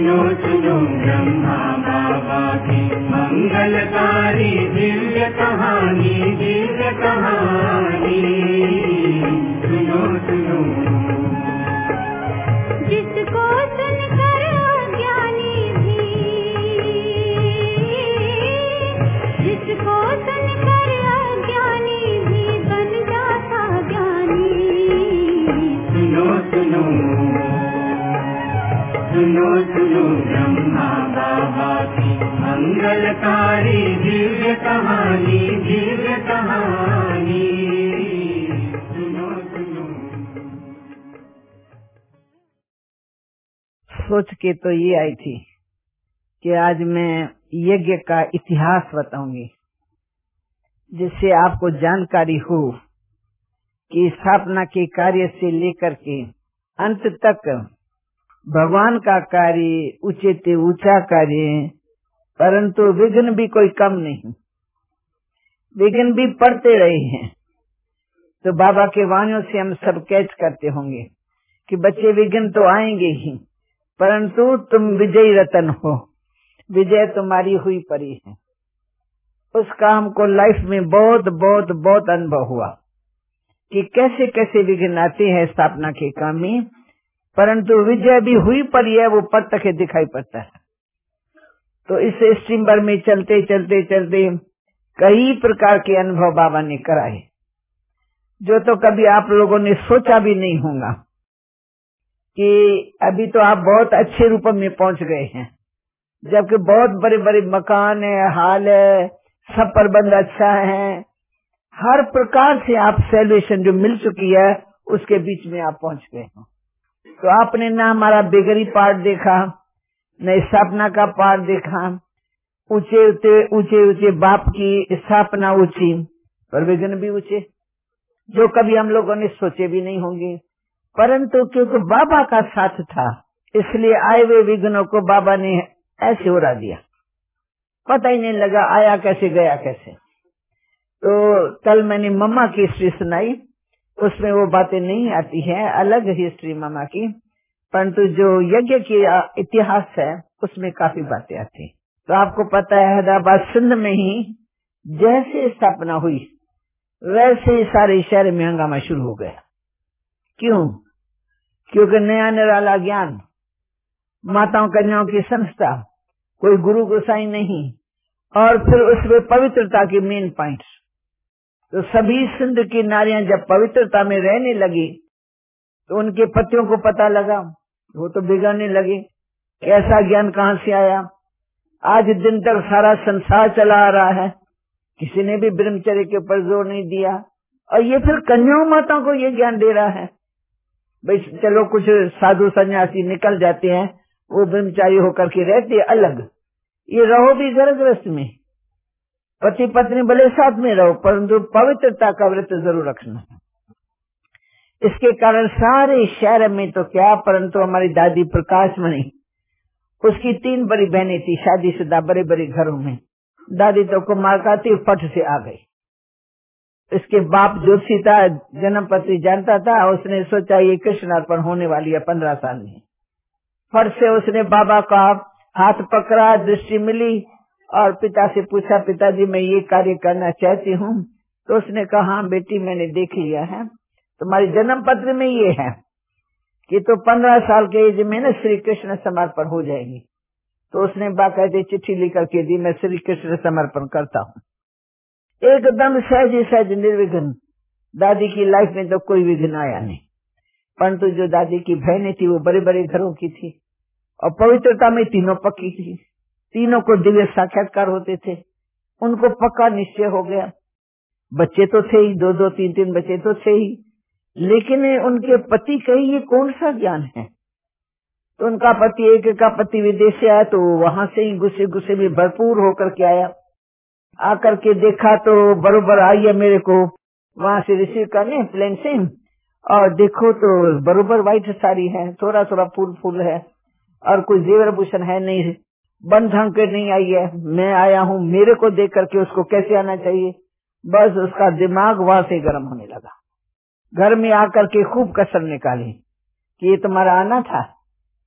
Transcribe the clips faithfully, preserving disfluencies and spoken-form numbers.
सुनो सुनो ब्रह्मा बाबा की मंगलकारी दिव्य कहानी, दिव्य कहानी। सुनो सुनो जिसको सुनकर अज्ञानी भी, जिसको सुनकर अज्ञानी भी बन जाता ज्ञानी। सुनो सुनो सुनो सुनो ब्रह्मा बाबा की मंगलकारी दिव्य कहानी, दिव्य कहानी। सुनो सुनो सोच के तो ये आई थी कि आज मैं यज्ञ का इतिहास बताऊंगी, जिससे आपको जानकारी हो कि स्थापना के कार्य से लेकर के अंत तक भगवान का कार्य ऊंचे से ऊंचा कार्य, परंतु विघ्न भी कोई कम नहीं, विघ्न भी पड़ते रहे हैं। तो बाबा के वाणियों से हम सब कैच करते होंगे कि बच्चे विघ्न तो आएंगे ही, परंतु तुम विजयी रतन हो, विजय तुम्हारी हुई परी है। उसका हमको लाइफ में बहुत बहुत बहुत अनुभव हुआ कि कैसे कैसे विघ्न आते हैं स्थापना के काम में, परंतु विजय भी हुई परी है, वो पट के दिखाई पड़ता है। तो इस स्ट्रीमर में चलते चलते चलते कई प्रकार के अनुभव बाबा ने कराए, जो तो कभी आप लोगों ने सोचा भी नहीं होगा कि अभी तो आप बहुत अच्छे रूप में पहुंच गए हैं, जबकि बहुत बड़े बड़े मकान है, हाल है, सब प्रबंध अच्छा है, हर प्रकार से आप सैल्वेशन जो मिल चुकी है उसके बीच में आप पहुंच गए हो। तो आपने ना हमारा बेगरी पार्ट देखा, न स्थापना का पार्ट देखा, ऊंचे ऊंचे ऊंचे ऊंचे बाप की स्थापना ऊंची, पर विघ्न भी ऊंचे, जो कभी हम लोगों ने सोचे भी नहीं होंगे, परंतु क्योंकि बाबा का साथ था इसलिए आए हुए विघ्नों को बाबा ने ऐसे उड़ा दिया, पता ही नहीं लगा आया कैसे गया कैसे। तो कल मैंने मम्मा की हिस्ट्री सुनाई, उसमें वो बातें नहीं आती है, अलग हिस्ट्री मम्मा की, परंतु जो यज्ञ की इतिहास है उसमें काफी बातें आती। तो आपको पता है हैदराबाद सिंध में ही जैसे स्थापना हुई वैसे ही सारे शहर में हंगामा शुरू हो गया। क्यों? क्योंकि नया निराला ज्ञान, माताओं कन्याओं की संस्था, कोई गुरु गोसाई नहीं, और फिर उसमें पवित्रता की मेन पॉइंट। तो सभी सिंध की नारियां जब पवित्रता में रहने लगी तो उनके पतियों को पता लगा, वो तो बिगड़ने लगे, कैसा ज्ञान कहाँ से आया। आज दिन तक सारा संसार चला आ रहा है, किसी ने भी ब्रह्मचर्य के ऊपर जोर नहीं दिया, और ये फिर कन्याओं माताओं को ये ज्ञान दे रहा है। भाई चलो कुछ साधु सन्यासी निकल जाते हैं, वो ब्रह्मचारी होकर के रहते अलग, ये रहो भी घर गृहस्थ में, पति पत्नी भले साथ में रहो, परंतु पवित्रता का व्रत जरूर रखना। इसके कारण सारे शहर में तो क्या, परंतु हमारी दादी प्रकाश मणि, उसकी तीन बड़ी बहनें थी शादीशुदा बड़े बड़े घरों में। दादी तो कुमार का थी, फट से आ गई। इसके बाप ज्योतिषी था, जन्म पत्री जानता था, उसने सोचा ये कृष्णार्पण होने वाली है पंद्रह साल में। फट से उसने बाबा का हाथ पकड़ा, दृष्टि मिली और पिता से पूछा, पिताजी मैं ये कार्य करना चाहती हूँ। तो उसने कहा हाँ बेटी मैंने देख लिया है, तुम्हारी जन्म पत्र में ये है कि तो पंद्रह साल के एज में न श्री कृष्ण समर्पण हो जाएगी। तो उसने बाकायदे चिट्ठी लिख के दी, मैं श्री कृष्ण समर्पण करता हूँ। एकदम सहज सहज निर्विघ्न, दादी की लाइफ में तो कोई विघ्न आया नहीं। परंतु जो दादी की बहनें थी वो बड़े बड़े घरों की थी और पवित्रता में तीनों पक्की थी, तीनों को दिव्य साक्षात्कार होते थे, उनको पक्का निश्चय हो गया। बच्चे तो थे ही, दो दो तीन तीन बच्चे तो थे ही, लेकिन उनके पति कही ये कौन सा ज्ञान है। तो उनका पति, एक का पति विदेश से आया तो वहां से ही गुस्से गुस्से में भरपूर होकर के आया। आकर के देखा तो बरोबर आई है मेरे को वहां से रिसीव करने प्लेन से, और देखो तो बरोबर व्हाइट साड़ी है, थोड़ा थोड़ा फूल फूल है और कोई जेवर भूषण है नहीं, बन ढंग के नहीं आई है। मैं आया हूँ, मेरे को देख करके उसको कैसे आना चाहिए। बस उसका दिमाग वहां से गर्म होने लगा। घर में आकर के खूब कसर निकाली कि ये तुम्हारा आना था,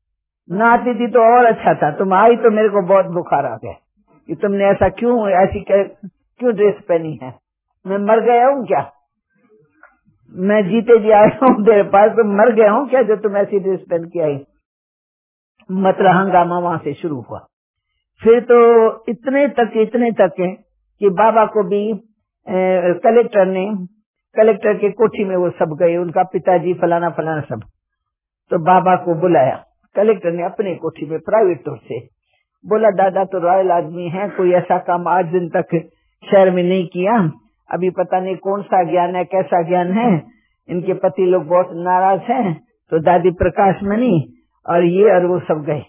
ना आती थी तो और अच्छा था, तुम आई तो मेरे को बहुत बुखार आ गया कि तुमने ऐसा क्यों, ऐसी क्यों ड्रेस पहनी है। मैं मर गया हूँ क्या? मैं जीते जी आया हूँ तेरे पास, तो मर गया हूँ क्या जो तुम ऐसी ड्रेस पहन के आई। मतलब हंगामा वहां से शुरू हुआ। फिर तो इतने तक इतने तक कि बाबा को भी ए, कलेक्टर ने, कलेक्टर के कोठी में वो सब गए, उनका पिताजी फलाना फलाना सब, तो बाबा को बुलाया कलेक्टर ने अपने कोठी में प्राइवेट तौर से। बोला दादा तो रॉयल आदमी है, कोई ऐसा काम आज दिन तक शहर में नहीं किया, अभी पता नहीं कौन सा ज्ञान है, कैसा ज्ञान है, इनके पति लोग बहुत नाराज हैं। तो दादी प्रकाश मणि और ये और वो सब गए।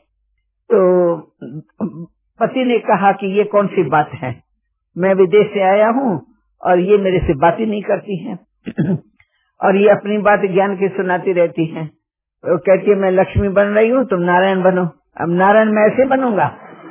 तो पति ने कहा कि ये कौन सी बात है, मैं विदेश से आया हूँ और ये मेरे से बात ही नहीं करती हैं और ये अपनी बात ज्ञान की सुनाती रहती हैं। तो कहती है मैं लक्ष्मी बन रही हूँ, तुम नारायण बनो। अब नारायण मैं ऐसे बनूंगा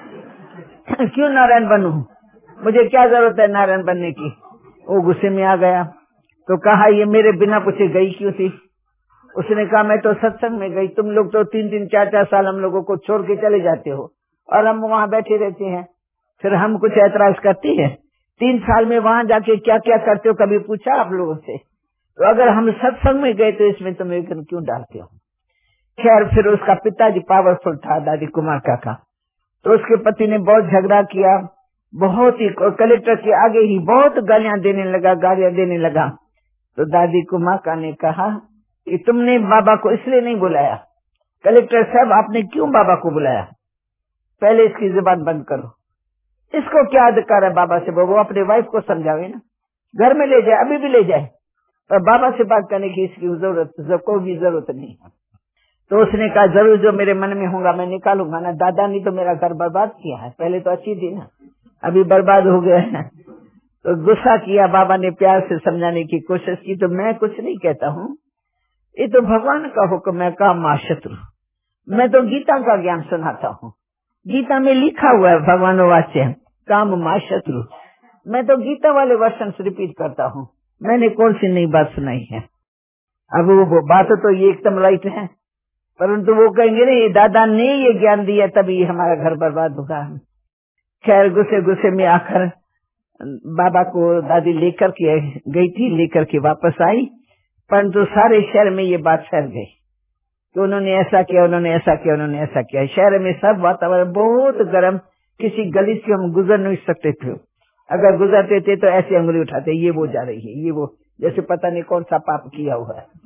क्यों नारायण बनूं, मुझे क्या जरूरत है नारायण बनने की। वो गुस्से में आ गया। तो कहा ये मेरे बिना पूछे गई क्यों थी। उसने कहा मैं तो सत्संग में गई, तुम लोग तो तीन तीन चार चार साल हम लोगों को छोड़ के चले जाते हो और हम वहाँ बैठे रहते हैं, फिर हम कुछ ऐतराज करती है। तीन साल में वहाँ जाके क्या क्या करते हो कभी पूछा आप लोगों से? तो अगर हम सत्संग में गए तो इसमें तुम एक क्यों डालते हो। खैर फिर उसका पिताजी पावरफुल था, दादी कुमार काका, तो उसके पति ने बहुत झगड़ा किया, बहुत ही कलेक्टर के आगे ही बहुत गालियां देने लगा, गालियां देने लगा। तो दादी कुमार का ने कहा कि तुमने बाबा को इसलिए नहीं बुलाया, कलेक्टर साहब आपने क्यों बाबा को बुलाया, पहले इसकी जुबान बंद करो, इसको क्या अधिकार है बाबा से, वो अपने वाइफ को समझावे ना, घर में ले जाए, अभी भी ले जाए, पर बाबा से बात करने की इसकी जरूरत कोई भी जरूरत नहीं है। तो उसने कहा जरूर जो मेरे मन में होगा मैं निकालूंगा ना, दादा ने तो मेरा घर बर्बाद किया है, पहले तो अच्छी थी ना, अभी बर्बाद हो गया है। तो गुस्सा किया, बाबा ने प्यार से समझाने की कोशिश की, तो मैं कुछ नहीं कहता हूँ, ये तो भगवान का हुक्म है, काम मां शत्रु, मैं तो गीता का ज्ञान सुनाता हूँ, गीता में लिखा हुआ है भगवान वाच्य काम मां शत्रु, मैं तो गीता वाले वर्षन से रिपीट करता हूँ, मैंने कौन सी नई बात सुनाई है। अब वो बात तो ये एकदम राइट है, परंतु वो कहेंगे नहीं दादा ने ये ज्ञान दिया तभी हमारा घर बर्बाद होगा। खैर गुस्से गुस्से में आकर बाबा को दादी लेकर के गई थी, लेकर के वापस आई, परंतु सारे शहर में ये बात फैल गई कि उन्होंने ऐसा किया, उन्होंने ऐसा किया, उन्होंने ऐसा किया। शहर में सब वातावरण बहुत गर्म, किसी गली से हम गुजर नहीं सकते थे, अगर गुजरते थे तो ऐसे उंगली उठाते, ये वो जा रही है, ये वो, जैसे पता नहीं कौन सा पाप किया हुआ है।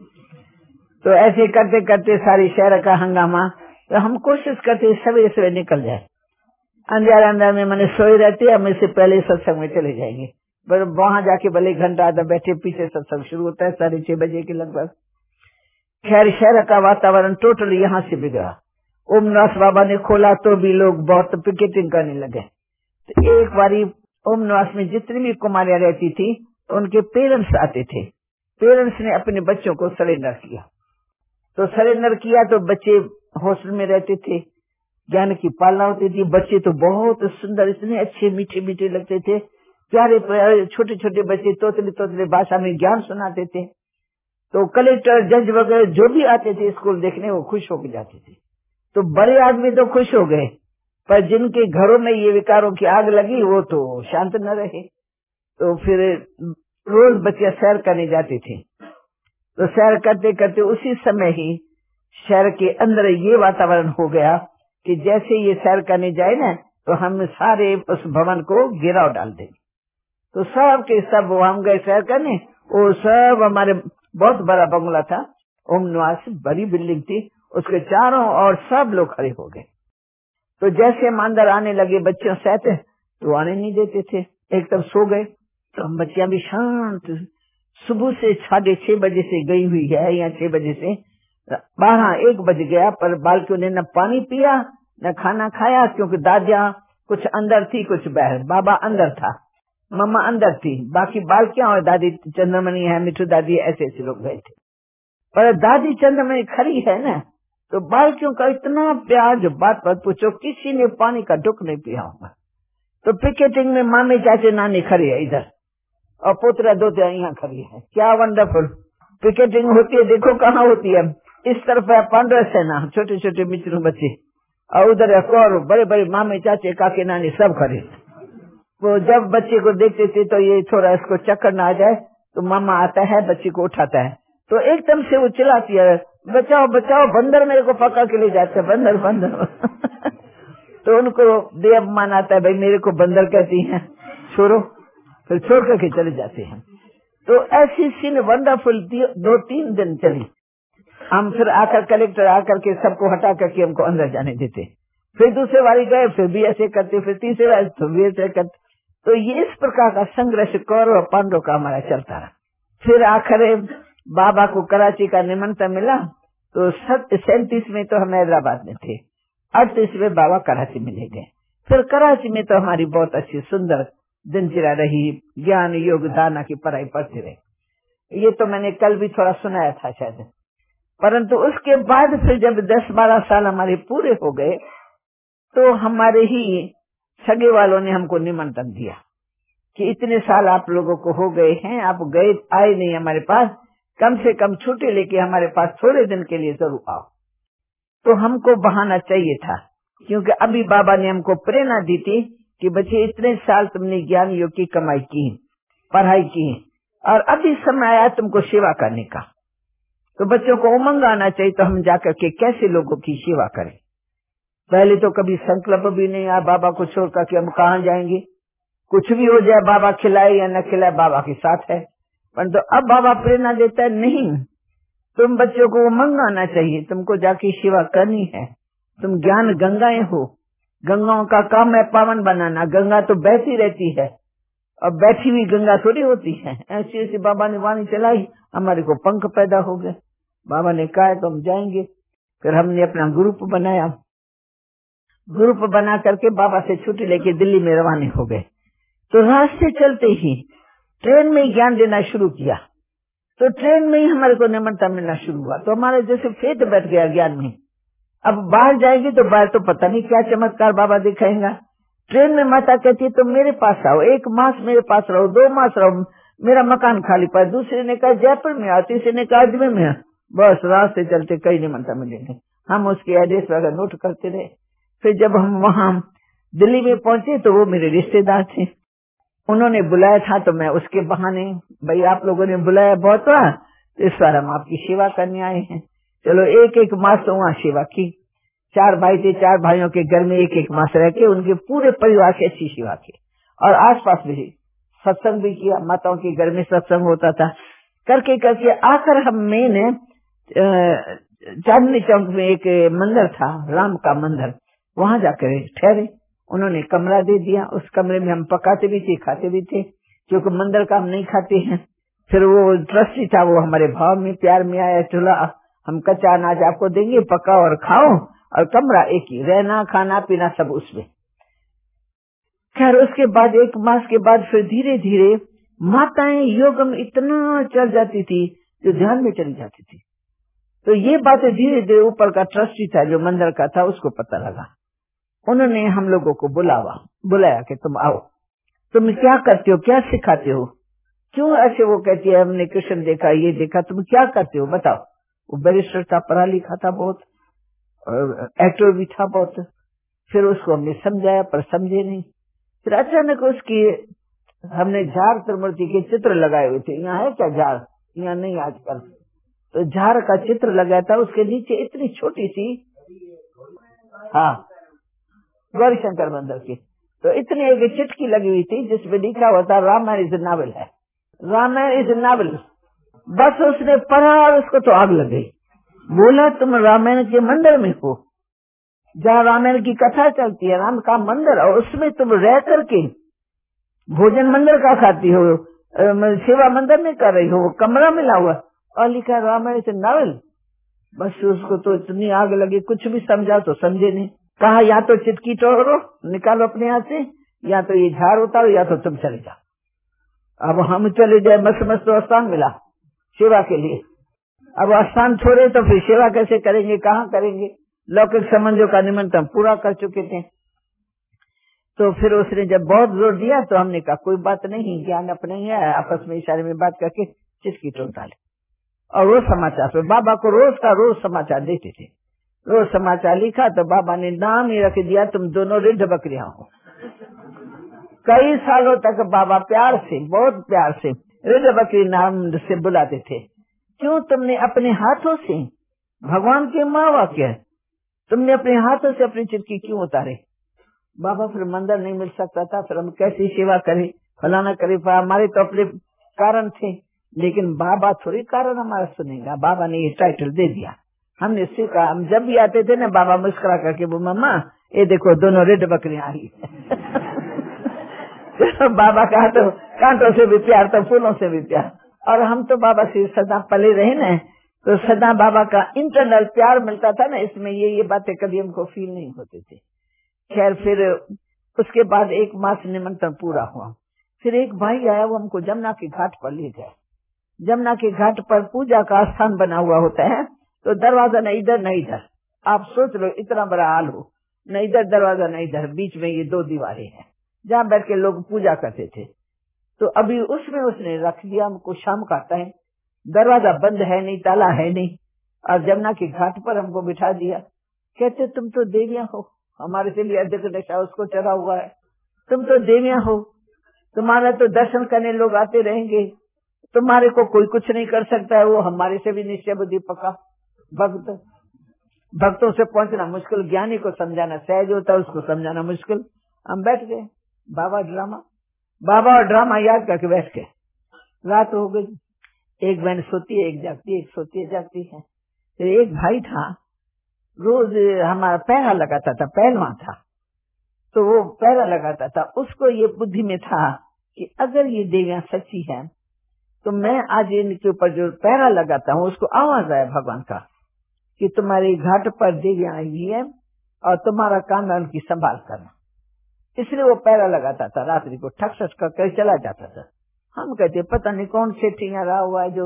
तो ऐसे करते करते सारी शहर का हंगामा। तो हम कोशिश करते सवेरे सवेरे निकल जाए, अंधेर अंधेर में मैंने सोई रहती है, हम इससे पहले सत्संग में चले जाएंगे, पर वहां जाके भले घंटा आधा बैठे, पीछे सत्संग शुरू होता है साढ़े छह बजे के लगभग। खैर शहर का वातावरण टोटल यहाँ से बिगड़ा। ओमनाथ बाबा ने खोला तो भी लोग बहुत पिकेटिंग करने लगे। तो एक बारी ओमनाथ में जितनी भी कुमारियां रहती थी उनके पेरेंट्स आते थे, पेरेंट्स ने अपने बच्चों को सरेंडर किया। तो सरेंडर किया तो बच्चे हॉस्टल में रहते थे, ज्ञान की पालना होती थी, बच्चे तो बहुत सुंदर, इतने अच्छे मीठे मीठे लगते थे, प्यारे प्यारे छोटे छोटे बच्चे तोतले तोतले भाषा में ज्ञान सुनाते थे। तो कलेक्टर जज वगैरह जो भी आते थे स्कूल देखने वो खुश होकर जाते थे। तो बड़े आदमी तो खुश हो गए, पर जिनके घरों में ये विकारों की आग लगी वो तो शांत न रहे। तो फिर रोज बच्चे सैर करने जाते थे, तो सैर करते करते उसी समय ही शहर के अंदर ये वातावरण हो गया कि जैसे ये सैर करने जाए ना तो हम सारे उस भवन को गिराव डाल देंगे। तो सब के सब हम गए सैर करने, वो सब हमारे बहुत बड़ा बंगला था, ओम निवास बड़ी बिल्डिंग थी, उसके चारों और सब लोग खड़े हो गए। तो जैसे हम अंदर आने लगे बच्चों सहते तो आने नहीं देते थे, एकदम सो गए। तो हम बच्चियां भी शांत, सुबह से साढ़े छह बजे से गई हुई है, या छह बजे से बारह एक बज गया, पर बालकियों ने न पानी पिया न खाना खाया, क्योंकि दादियां कुछ अंदर थी कुछ बाहर, बाबा अंदर था, मम्मा अंदर थी, बाकी बालकियां और दादी चंद्रमणि है, मिठू दादी, ऐसे ऐसे लोग गए थे। पर दादी चंद्रमणि खड़ी है ना, तो बालकियों का इतना प्यार जो बात पर पूछो, किसी ने पानी का ढुक नहीं पिया होगा। तो पिकेटिंग में मामे चाचे नानी खड़ी है इधर, और पुत्र दोते यहाँ खड़ी है, क्या वंडरफुल पिकेटिंग होती है। देखो कहाँ होती है, इस तरफ है पांडव सेना, छोटे छोटे मित्रों बच्चे, और उधर एक और बड़े बड़े मामे चाचे काके नानी सब खड़े। वो जब बच्चे को देखते थे तो ये थोड़ा इसको चक्कर ना आ जाए तो मामा आता है, बच्चे को उठाता है, तो एकदम से वो चिल्लाती है, बचाओ बचाओ, बंदर मेरे को पकड़ के ले जाते हैं, बंदर बंदर। तो उनको बेअपमान आता है, भाई मेरे को बंदर कहती हैं, छोड़ो, फिर छोड़ करके चले जाते हैं। तो ऐसी सीन वंडरफुल दो तीन दिन चली। हम फिर आकर कलेक्टर आकर के सबको हटा करके हमको अंदर जाने देते, फिर दूसरे बारी गए, फिर भी ऐसे करते, फिर तीसरे बारी फिर भी ऐसे करते। तो ये इस प्रकार का संघर्ष कौरव और पांडव का हमारा चलता रहा। फिर आखिर बाबा को कराची का निमंत्रण मिला, तो सैंतीस में तो हम हैदराबाद में थे, अड़तीस में बाबा कराची में ले गए। फिर कराची में तो हमारी बहुत अच्छी सुंदर दिनचर्या रही, ज्ञान योग दाना की पढ़ाई पढ़ते रहे। ये तो मैंने कल भी थोड़ा सुनाया था शायद। परंतु उसके बाद फिर जब दस बारह साल हमारे पूरे हो गए तो हमारे ही सगे वालों ने हमको निमंत्रण दिया कि इतने साल आप लोगों को हो गए हैं, आप गए आए नहीं हमारे पास, कम से कम छुट्टी लेके हमारे पास थोड़े दिन के लिए जरूर आओ। तो हमको बहाना चाहिए था, क्योंकि अभी बाबा ने हमको प्रेरणा दी थी कि बच्चे इतने साल तुमने ज्ञान योग की कमाई की, पढ़ाई की, और अभी समय आया तुमको सेवा करने का। तो बच्चों को उमंग आना चाहिए, तो हम जाकर के कैसे लोगों की सेवा करें। पहले तो कभी संकल्प भी नहीं आया बाबा को छोड़ करके हम कहाँ जाएंगे, कुछ भी हो जाए बाबा खिलाए या न खिलाए बाबा के साथ है। परंतु तो अब बाबा प्रेरणा देता है, नहीं, तुम बच्चों को उमंग आना चाहिए, तुमको जाके सेवा करनी है, तुम ज्ञान गंगाएं हो, गंगाओं का काम है पावन बनाना। गंगा तो बहती रहती है और बैठी हुई गंगा थोड़ी होती है। ऐसी ऐसी बाबा ने वाणी चलाई, हमारे को पंख पैदा हो गए। बाबा ने कहा तो हम जाएंगे। फिर हमने अपना ग्रुप बनाया, ग्रुप बना करके बाबा से छुट्टी लेके दिल्ली में रवाना हो गए। तो रास्ते चलते ही ट्रेन में ही ज्ञान देना शुरू किया, तो ट्रेन में ही हमारे को निमंत्रण मिलना शुरू हुआ। तो हमारे जैसे फेट बैठ गया ज्ञान में। अब बाहर जाएंगे तो बाहर तो पता नहीं क्या चमत्कार बाबा दिखाएगा। ट्रेन में माता कहती है तुम मेरे पास आओ, एक मास मेरे पास रहो, दो मास रहो, मेरा मकान खाली पड़ा। दूसरे ने कहा जयपुर में आओ, तीसरे ने कहा अजमेर में। बस रास्ते चलते कई निमंत्रण मिलेंगे, हम उसके एड्रेस वगैरह नोट करते रहे। फिर जब हम वहाँ दिल्ली में पहुंचे तो वो मेरे रिश्तेदार थे, उन्होंने बुलाया था। तो मैं उसके बहाने, भाई आप लोगों ने बुलाया बहुत हुआ, तो इस बार हम आपकी सेवा करने आए हैं। चलो एक एक मास तो वहाँ सेवा की। चार भाई थे, चार भाइयों के घर में एक एक मास रह के उनके पूरे परिवार की अच्छी सेवा की, और आसपास भी सत्संग भी किया, माताओं के घर में सत्संग होता था। करके करके आकर हम मैंने चांदनी चौक में एक मंदिर था, राम का मंदिर, वहां जाकर ठहरे। उन्होंने कमरा दे दिया, उस कमरे में हम पकाते भी थे खाते भी थे, क्योंकि मंदिर का हम नहीं खाते हैं। फिर वो ट्रस्टी था, वो हमारे भाव में प्यार में आया, चूल्हा हम कच्चा अनाज आपको देंगे, पकाओ और खाओ, और कमरा एक ही, रहना खाना पीना सब उसमें। खैर उसके बाद एक मास के बाद फिर धीरे धीरे माताएं योग में इतना चल जाती थी जो ध्यान में चली जाती थी। तो ये बातें धीरे धीरे ऊपर का ट्रस्टी था जो मंदिर का था उसको पता लगा। उन्होंने हम लोगों को बुलावा बुलाया कि तुम आओ, तुम क्या करते हो, क्या सिखाते हो, क्यों ऐसे। वो कहती है हमने कृष्ण देखा, ये देखा, तुम क्या करते हो बताओ। वो बैरिस्टर था, पढ़ा लिखा था बहुत, और एक्टर भी था बहुत। फिर उसको हमने समझाया पर समझे नहीं। फिर अचानक उसकी हमने झाड़ त्रिमूर्ति के चित्र लगाए हुए थे, यहाँ है क्या झाड़, यहाँ नहीं आजकल, तो झाड़ का चित्र लगाया था। उसके नीचे इतनी छोटी सी, हाँ गौरी शंकर मंदिर की, तो इतनी एक चिटकी लगी हुई थी जिसमें लिखा हुआ था रामायण इज नावल है, रामायण इज नावल। बस उसने पढ़ा और उसको तो आग लग गई। बोला तुम रामायण के मंदिर में हो, जहाँ रामायण की कथा चलती है, राम का मंदिर, और उसमें तुम रह करके भोजन मंदिर का खाती हो, सेवा मंदिर में कर रही हो, वो कमरा मिला हुआ और लिखा रामायण से नावल। बस उसको तो इतनी आग लगी, कुछ भी समझा तो समझे नहीं। कहा या तो चिटकी तोड़ो निकालो अपने हाथ से, या तो ये झाड़ उतारो, या तो तुम चले जाओ। अब हम चले जाए, मस्त मस्त तो स्थान मिला सेवा के लिए। अब स्थान छोड़े तो फिर सेवा कैसे करेंगे, कहाँ करेंगे। लौकिक संबंधों का निमंत्रण पूरा कर चुके थे। तो फिर उसने जब बहुत जोर दिया तो हमने कहा कोई बात नहीं, ज्ञान अपने ही है, आपस में इशारे में बात करके चिटकी तोड़ डाले। और वो समाचार फिर बाबा को रोज का रोज समाचार देते थे। रोज समाचार लिखा तो बाबा ने नाम ही रख दिया, तुम दोनों रिड्ढ बकरियां हो। कई सालों तक बाबा प्यार से, बहुत प्यार से रिड्ढ बकरी नाम से बुलाते थे। क्यों? तुमने अपने हाथों से, भगवान के माँ वाक्य, तुमने अपने हाथों से अपनी चिटकी क्यों उतारे? बाबा फिर मंदिर नहीं मिल सकता था, फिर हम कैसी सेवा करें, फलाना करें। हमारे तो अपने कारण थे, लेकिन बाबा थोड़ी कारण हमारा सुनेगा। बाबा ने ये टाइटल दे दिया, हमने सीखा। हम जब भी आते थे ना, बाबा मुस्कुरा करके, वो मम्मा ये देखो दोनों रेड बकरियां आ रही है। बाबा का तो कांटों से भी प्यार, तो फूलों से भी प्यार। और हम तो बाबा से सदा पले रहे ना, तो सदा बाबा का इंटरनल प्यार मिलता था ना, इसमें ये ये बातें कभी हमको फील नहीं होती थी। खैर फिर उसके बाद एक मास निमंत्रण पूरा हुआ। फिर एक भाई आया, वो हमको जमुना के घाट पर ले गए। जमुना के घाट पर पूजा का स्थान बना हुआ होता है, तो दरवाजा न इधर न इधर। आप सोच लो इतना बड़ा हाल हो, न इधर दरवाजा न इधर, बीच में ये दो दीवारें हैं जहाँ बैठ के लोग पूजा करते थे। तो अभी उसमें उसने रख दिया हमको, शाम का टाइम, दरवाजा बंद है नहीं, ताला है नहीं, और जमुना के घाट पर हमको बिठा दिया। कहते तुम तो देवियां हो, हमारे से लिए अध्यक्ष नशा उसको चढ़ा हुआ है, तुम तो देवियां हो, तुम्हारा तो दर्शन करने लोग आते रहेंगे, तुम्हारे को कोई कुछ नहीं कर सकता है। वो हमारे से भी निश्चय बुद्धि पक्का भक्त, भक्तों से पहुंचना मुश्किल, ज्ञानी को समझाना सहज होता है, उसको समझाना मुश्किल। हम बैठ गए, बाबा ड्रामा, बाबा और ड्रामा याद करके बैठ गए। रात हो गई, एक बहन सोती है, एक जागती है, एक सोती है जागती है। फिर एक भाई था, रोज हमारा पैरा लगाता था, पहलवान था, तो वो पैरा लगाता था। उसको ये बुद्धि में था कि अगर ये देवियां सच्ची है तो मैं आज इनके ऊपर जो पैरा लगाता हूँ, उसको आवाज आया भगवान का कि तुम्हारी घाट पर देवियां आई हुई है और तुम्हारा काम है उनकी संभाल करना। इसलिए वो पैरा लगाता था, रात्रि को ठक ठक करके चला जाता था। हम कहते पता नहीं कौन सेठ यहाँ रहा हुआ है जो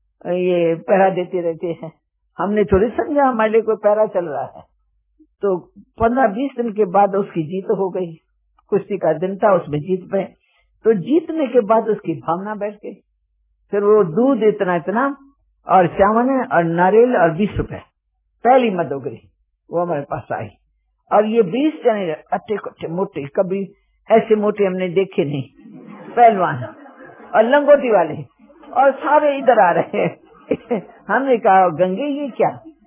ये पैरा देते रहते हैं, हमने थोड़ी समझा हमारे लिए कोई पैरा चल रहा है। तो पंद्रह बीस दिन के बाद उसकी जीत हो गई, कुश्ती का दिन था, उसमें जीत पे। तो जीतने के बाद उसकी भावना बैठ गई। फिर वो दूध इतना इतना और चावल और नारियल और बीस रुपए, पहली मदोगरी वो हमारे पास आई। और ये बीस जने अट्टे कट्टे मोटे, कभी ऐसे मोटे हमने देखे नहीं, पहलवान और लंगोटी वाले, और सारे इधर आ रहे हैं। हमने कहा गंगे ये क्या,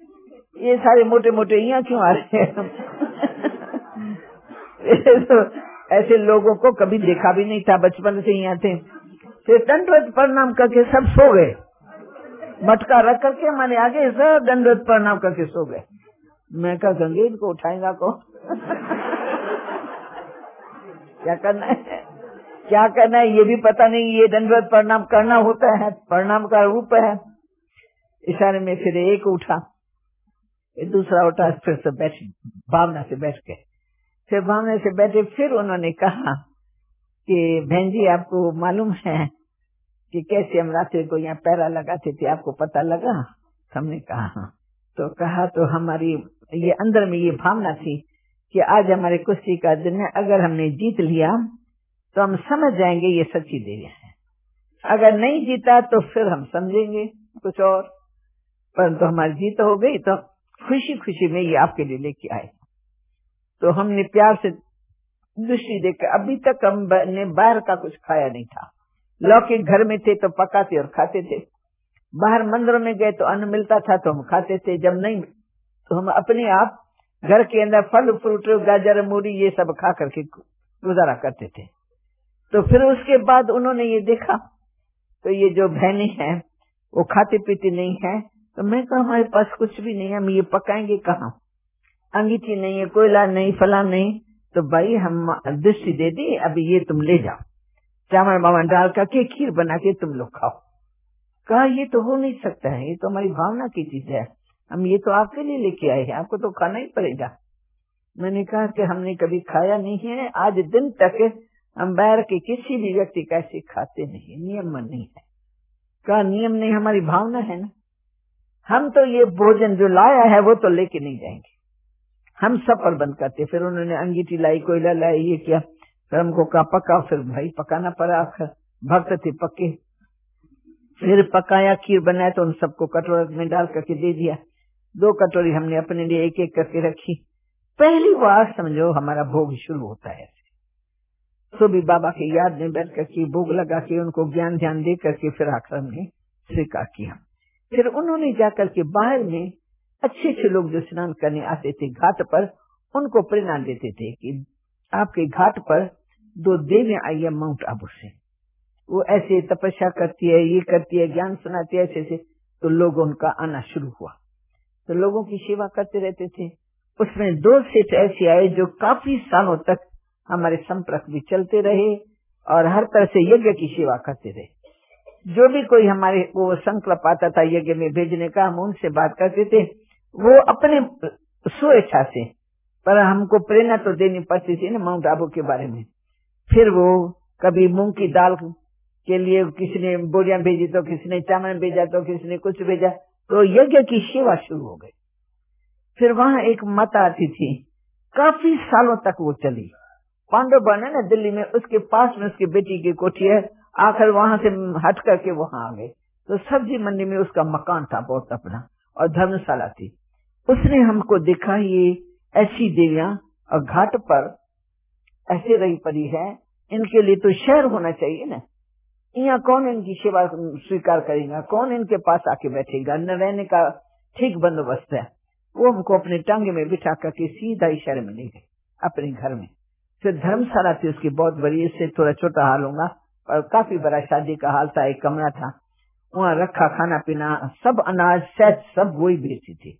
ये सारे मोटे मोटे यहाँ क्यों आ रहे हैं? तो ऐसे लोगों को कभी देखा भी नहीं था, बचपन से यहाँ थे। फिर दंडवत प्रणाम करके सब सो गए, मटका रख करके हमारे आगे सब दंडवत प्रणाम करके सो गए। मैं कहा गंगे इनको उठाएगा को क्या करना है, क्या करना है ये भी पता नहीं, ये दंडवत प्रणाम करना होता है, प्रणाम का रूप है। इशारे में फिर एक उठा, दूसरा उठा, फिर से बैठ, भावना से बैठ गए। फिर भावना से बैठे, फिर उन्होंने कहा कि बहन जी आपको मालूम है कि कैसे हम रात्रि को यहाँ पैरा लगाते थे, आपको पता लगा? हमने कहा हाँ। तो कहा तो हमारी ये अंदर में ये भावना थी कि आज हमारे कुश्ती का दिन है, अगर हमने जीत लिया तो हम समझ जाएंगे ये सच्ची देवी है, अगर नहीं जीता तो फिर हम समझेंगे कुछ और। परंतु हमारी जीत हो गई तो खुशी खुशी में ये आपके लिए लेके आए। तो हमने प्यार से दृष्टि देखकर, अभी तक हमने बाहर का कुछ खाया नहीं था, लौकिक घर में थे तो पकाते और खाते थे, बाहर मंदिरों में गए तो अन्न मिलता था तो हम खाते थे, जब नहीं तो हम अपने आप घर के अंदर फल फ्रूट गाजर मूली ये सब खा करके गुजारा करते थे। तो फिर उसके बाद उन्होंने ये देखा, तो ये जो बहनें हैं वो खाते पीते नहीं है। तो मैं कहा हमारे पास कुछ भी नहीं है, हम ये पकाएंगे कहाँ, अंगीठी नहीं है, कोयला नहीं, फला नहीं। तो भाई हम दृष्टि दे दी, अभी ये तुम ले जाओ, चावल मावन डाल करके खीर बना के तुम लोग खाओ। कहा ये तो हो नहीं सकता है, ये तो हमारी भावना की चीज है, हम ये तो आपके लिए लेके आए हैं, आपको तो खाना ही पड़ेगा। मैंने कहा कि हमने कभी खाया नहीं है, आज दिन तक हम बाहर के किसी भी व्यक्ति का ऐसे खाते नहीं, नियम नहीं है। कहा नियम नहीं, हमारी भावना है ना, हम तो ये भोजन जो लाया है वो तो लेके नहीं जाएंगे, हम सब प्रबंध करते। फिर उन्होंने अंगीठी लाई, कोयला लाई, ये किया, फिर हमको कहा पका, फिर भाई पकाना पड़ा, आखिर भक्त थे पक्के। फिर पकाया, खीर बनाया तो उन सबको कटोरा में डाल करके दे दिया। दो कटोरी हमने अपने लिए एक एक करके रखी। पहली बार समझो हमारा भोग शुरू होता है। तो भी बाबा की याद में बैठ करके भोग लगा के उनको ज्ञान ध्यान दे करके फिर आश्रम में स्वीकार किया। फिर उन्होंने जाकर के बाहर में अच्छे अच्छे लोग जो स्नान करने आते थे घाट पर, उनको प्रेरणा देते थे कि आपके घाट पर दो देवियां आई है माउंट आबू से, वो ऐसे तपस्या करती है, ये करती है, ज्ञान सुनाती है ऐसे से। तो लोग उनका आना शुरू हुआ, तो लोगों की सेवा करते रहते थे। उसमें दो सेठ ऐसे आए जो काफी सालों तक हमारे संपर्क भी चलते रहे और हर तरह से यज्ञ की सेवा करते रहे। जो भी कोई हमारे वो संकल्प आता था यज्ञ में भेजने का, हम उनसे बात करते थे। वो अपने स्वेच्छा से, पर हमको प्रेरणा तो देनी पड़ती थी ना माउंट आबू के बारे में। फिर वो कभी मूंग की दाल के लिए किसी ने बोरियां भेजी, तो किसी ने चावल भेजा, तो किसी ने कुछ भेजा, तो यज्ञ की सेवा शुरू हो गई। फिर वहाँ एक माता आती थी, काफी सालों तक वो चली। पांडव बने ना दिल्ली में, उसके पास में उसकी बेटी की कोठी है। आखिर वहाँ से हट करके वहाँ आ गए। तो सब्जी मंडी में उसका मकान था बहुत अपना, और धर्मशाला थी। उसने हमको देखा ये ऐसी देवियां और घाट पर ऐसे रही पड़ी है, इनके लिए तो शहर होना चाहिए ना। यहाँ कौन इनकी सेवा स्वीकार करेगा, कौन इनके पास आके बैठेगा, न रहने का ठीक बंदोबस्त है। वो हमको अपने टांगे में बिठा करके सीधा ही शहर में ले गए अपने घर में। फिर धर्मशाला थी उसकी बहुत बड़ी, इससे थोड़ा छोटा हाल होगा और काफी बड़ा शादी का हाल था। एक कमरा था, वहाँ रखा खाना पीना, सब अनाज सेट सब वही बेचती थी।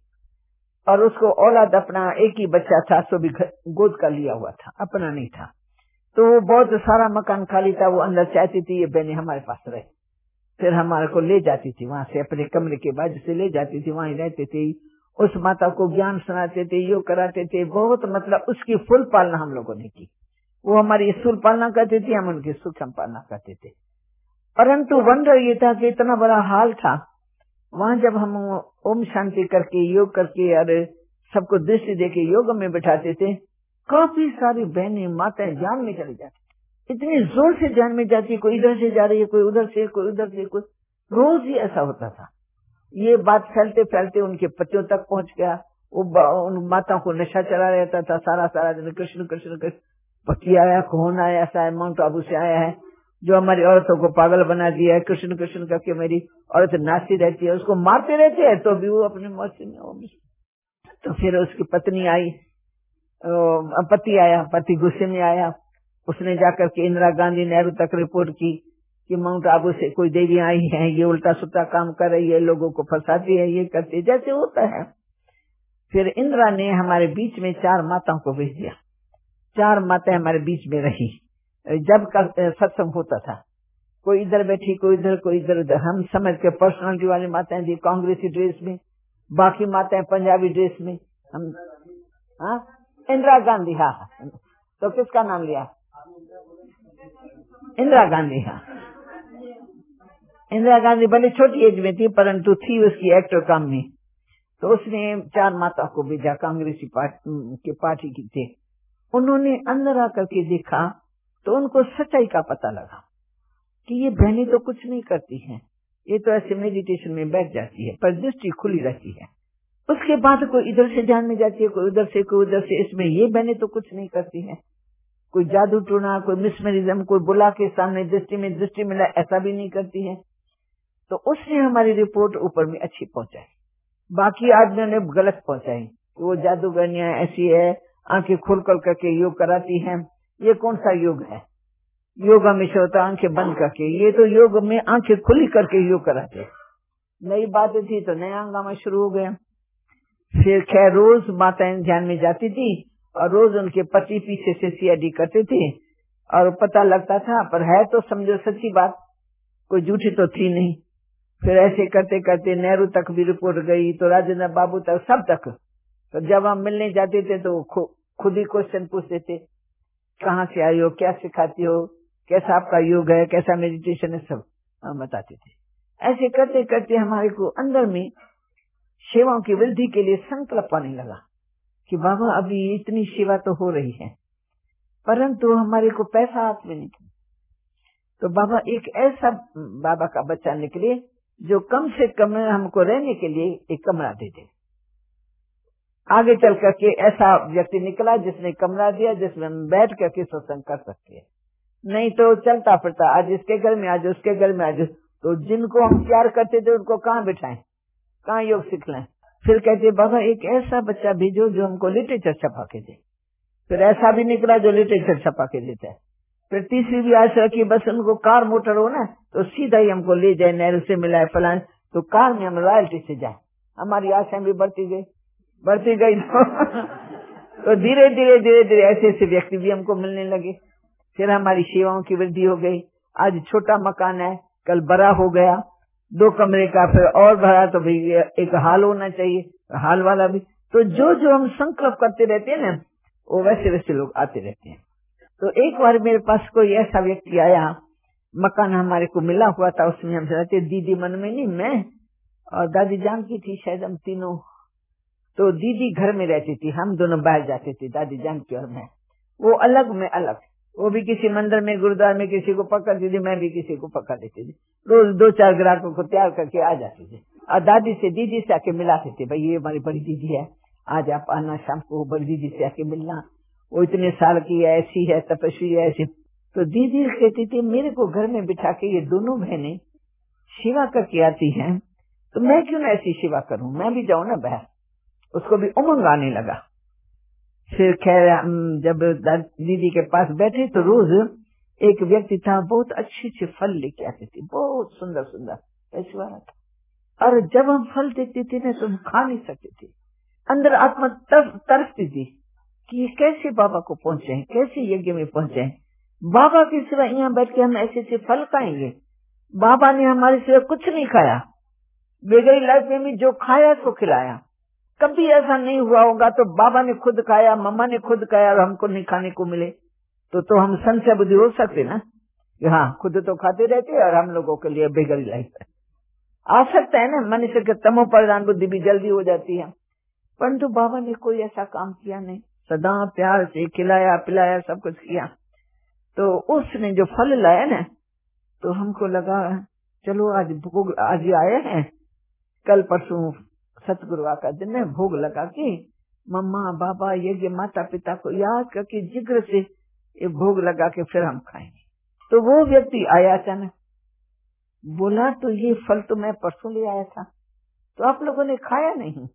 और उसको औलाद अपना एक ही बच्चा था, सो भी गोद का लिया हुआ था, अपना नहीं था। तो वो बहुत सारा मकान खाली था, वो अंदर चाहती थी ये बहने हमारे पास रहे। फिर हमारे को ले जाती थी वहां से, अपने कमरे के बाद से ले जाती थी, वहीं रहते थे। उस माता को ज्ञान सुनाते थे, योग कराते थे, बहुत मतलब उसकी फुल पालना हम लोगों ने की। वो हमारी स्थूल पालना करते थे, हम उनकी सूक्ष्म पालना करते थे। परंतु वंडर ये था कि इतना बड़ा हाल था वहाँ, जब हम ओम शांति करके योग करके और सबको दृष्टि देके योग में बैठाते थे, काफी सारी बहनें माताएं ध्यान में चली जाती, इतनी जोर से ध्यान में जाती, कोई इधर से जा रही है, कोई उधर से, कोई उधर से, कोई रोज ही ऐसा होता था। ये बात फैलते फैलते उनके पतियों तक पहुंच गया। वो उन माताओं को नशा चला रहता था सारा सारा दिन, कृष्ण कृष्ण कृष्ण। पति आया, कौन आया, ऐसा है माउंट आबू से आया है जो हमारी औरतों को पागल बना दिया है, कृष्ण कृष्ण करके मेरी औरत नाचती रहती है, उसको मारते रहते हैं तो भी वो अपनी मौसी में। तो फिर उसकी पत्नी आई, पति आया, पति गुस्से में आया, उसने जाकर के इंदिरा गांधी नेहरू तक रिपोर्ट की कि माउंट आबू से कोई देवियां आई हैं, ये उल्टा सुल्टा काम कर रही है, लोगों को फंसाती है, ये करती है, जैसे होता है। फिर इंदिरा ने हमारे बीच में चार माताओं को भेज दिया। चार माताएं हमारे बीच में रही जब का सत्संग होता था। कोई इधर बैठी, कोई इधर, कोई इधर उधर। हम समझ के पर्सनालिटी वाली माताएं थी कांग्रेसी ड्रेस में, बाकी माताएं पंजाबी ड्रेस में। हम हाँ इंदिरा गांधी, हाँ तो किसका नाम लिया? इंदिरा गांधी। हाँ इंदिरा गांधी भले छोटी एज में थी परंतु थी उसकी एक्टर काम में। तो उसने चार माता को भेजा, कांग्रेसी पार्टी के पार्टी की थे। उन्होंने अंदर आकर के देखा तो उनको सच्चाई का पता लगा कि ये बहनें तो कुछ नहीं करती हैं, ये तो ऐसे मेडिटेशन में बैठ जाती है, पर दृष्टि खुली रहती है। उसके बाद कोई इधर से ध्यान में जाती है, कोई उधर से, कोई उधर से। इसमें ये बहनें तो कुछ नहीं करती हैं, कोई जादू टोना, कोई मिसमरिज्म, कोई बुला के सामने दृष्टि में दृष्टि मिला, ऐसा भी नहीं करती है। तो उसने हमारी रिपोर्ट ऊपर में अच्छी पहुंचाई, बाकी आदमियों ने गलत पहुंचाई। वो जादूगरनियां ऐसी है, आंखें खोल कर करके योग कराती हैं। ये कौन सा योग है? योग हमेशा होता आंखें बंद करके, ये तो योग में आंखें खुली करके योग कराते। नई बातें थी तो नया हंगामा शुरू हो गया। फिर खैर रोज माताएं ध्यान में जाती थी और रोज उनके पति पीछे से सीआईडी करते थे और पता लगता था, पर है तो समझो सच्ची बात, कोई झूठी तो थी नहीं। फिर ऐसे करते करते नेहरू तक भी रिपोर्ट गई, तो राजेंद्र बाबू तक, सब तक। तो जब हम मिलने जाते थे तो खु, खुद ही क्वेश्चन पूछते थे, कहाँ से आई हो, क्या सिखाती हो, कैसा आपका योग है, कैसा मेडिटेशन है, सब हम बताते थे। ऐसे करते करते हमारे को अंदर में सेवाओं की वृद्धि के लिए संकल्प आने लगा कि बाबा अभी इतनी सेवा तो हो रही है परंतु हमारे को पैसा हाथ में नहीं। तो बाबा एक ऐसा बाबा का बच्चा निकले जो कम से कम हमको रहने के लिए एक कमरा दे दे। आगे चल करके ऐसा व्यक्ति निकला जिसने कमरा दिया जिसमें हम बैठ करके सत्संग कर सकते हैं। नहीं तो चलता फिरता आज इसके घर में आज उसके घर में आज, तो जिनको हम प्यार करते थे उनको कहाँ बिठाएं, कहाँ योग सिखलाएं। फिर कहते बाबा एक ऐसा बच्चा भेजो जो हमको लिटरेचर छपा के दे। फिर ऐसा भी निकला जो लिटरेचर छपा के देता है। फिर तीसरी भी आशा की बस उनको कार मोटर हो ना तो सीधा ही हमको ले जाए, नेहरू से मिलाए फलान, तो कार में हम रॉयल्टी से जाए। हमारी आशाएं भी बढ़ती गई बढ़ती गई तो धीरे धीरे धीरे धीरे ऐसे ऐसे व्यक्ति भी हमको मिलने लगे। फिर हमारी सेवाओं की वृद्धि हो गई। आज छोटा मकान है, कल बड़ा हो गया, दो कमरे का, फिर और बड़ा, तो भाई एक हाल होना चाहिए, हाल वाला भी। तो जो जो हम संकल्प करते रहते हैं ना वो वैसे वैसे लोग आते रहते हैं। तो एक बार मेरे पास कोई ऐसा व्यक्ति आया, मकान हमारे को मिला हुआ था, उसमें हम रहते, दीदी मन में नहीं, मैं और दादी जानकी थी शायद, हम तीनों। तो दीदी घर में रहती थी, हम दोनों बाहर जाते थे, दादी जानकी और मैं। वो अलग में अलग, वो भी किसी मंदिर में गुरुद्वारा में किसी को पकड़ती थी, मैं भी किसी को पकड़ लेती थी। रोज दो चार ग्राहकों को तैयार करके आ जाते थे और दादी से दीदी से आके मिलाते थे, भाई ये हमारी बड़ी दीदी है, आज आप आना शाम को, बड़ी दीदी से आके मिलना, वो इतने साल की है, ऐसी है, तपस्वी है, ऐसी। तो दीदी कहती थी मेरे को घर में बिठा के ये दोनों बहनें सेवा करके आती हैं, तो मैं क्यों ना ऐसी सेवा करूं, मैं भी जाऊं ना बाहर। उसको भी उमंग आने लगा। फिर खैर जब दीदी के पास बैठे तो रोज एक व्यक्ति था, बहुत अच्छे अच्छे फल लेके आते थे, बहुत सुंदर सुंदर ऐसे वाला था। और जब हम फल देखते थे ना तो हम खा नहीं सकते थे, अंदर आत्मा तरसती थी कि ये कैसे बाबा को पहुंचे, कैसे यज्ञ में पहुंचे। बाबा के सिवा यहाँ बैठ के हम ऐसे ऐसे फल खाएंगे, बाबा ने हमारे सिवा कुछ नहीं खाया, बेगरी लाइफ में भी जो खाया तो खिलाया। कभी ऐसा नहीं हुआ होगा तो बाबा ने खुद खाया, मम्मा ने खुद खाया और हमको नहीं खाने को मिले, तो तो हम संशय बुद्धि हो सकते ना कि हाँ खुद तो खाते रहते और हम लोगों के लिए बेगरी लाइफ है। आ सकता है ना, मनुष्य के तमो प्रधान बुद्धि भी जल्दी हो जाती है, परंतु बाबा ने कोई ऐसा काम किया नहीं, सदा प्यार से खिलाया पिलाया, सब कुछ किया। तो उसने जो फल लाया ना तो हमको लगा चलो आज भोग, आज आए हैं, कल परसों सतगुरु का दिन है, भोग लगा के मम्मा बाबा ये माता पिता को याद करके जिक्र से ये भोग लगा के फिर हम खाएंगे। तो वो व्यक्ति आया अचानक, बोला तो ये फल तो मैं परसों ले आया था, तो आप लोगों ने खाया नहीं,